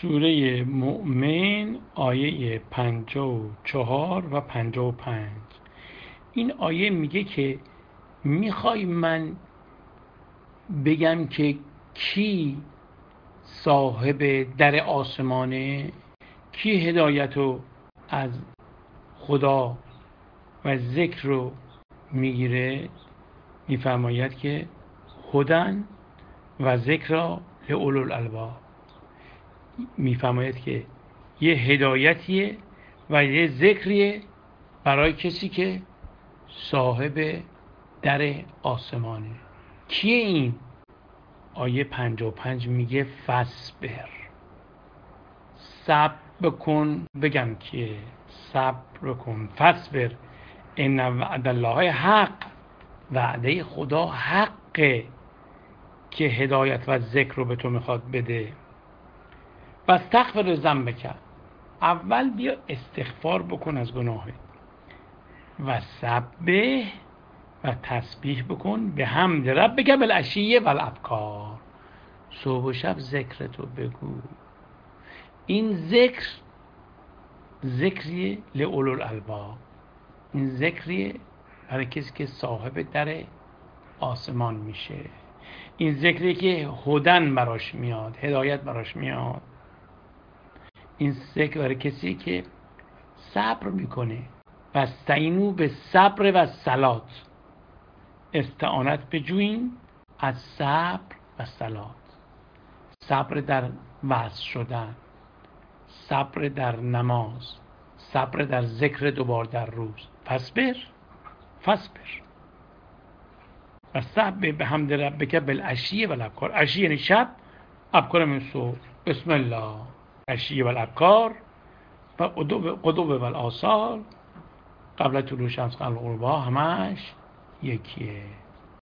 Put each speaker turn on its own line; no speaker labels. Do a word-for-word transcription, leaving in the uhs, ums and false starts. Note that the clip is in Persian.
سوره مؤمن آیه پنجاه و چهار و پنجاه و پنج. این آیه میگه که میخوای من بگم که کی صاحب در آسمانه، کی هدایت رو از خدا و ذکر رو میگیره؟ میفرماید که هدن و ذکر لأولی الالباب. میفرماید که یه هدایتیه و یه ذکریه برای کسی که صاحب در آسمانه. کیه این؟ آیه پنجاه و پنج میگه فصبر، صبر کن. بگم که صبر کن، فصبر ان وعد الله حق، وعده خدا حقه که هدایت و ذکر رو به تو میخواد بده. واستغفر ذنبک، اول بیا استغفار بکن از گناهت، و سبح و تسبیح بکن به حمد ربک بالعشی والابکار، صبح و شب ذکرتو بگو. این ذکر ذکریه لأولی الالباب، این ذکریه برای کسی که صاحب در آسمان میشه. این ذکریه که هدن براش میاد، هدایت براش میاد. این ذکر برای کسی که صبر میکنه. و استعینوا بالصبر و الصلات، استعانت بجویین از صبر و صلات. صبر در وعظ شدن، صبر در نماز، صبر در ذکر دوبار در روز. فصبر فصبر و سبح بحمد ربک بالعشی والابکار. عشی یعنی شب، ابکار من صبح. بسم الله عشی والابکار و غدو و الآصال قبل طلوع شمس قبل غروبها، همش یکیه.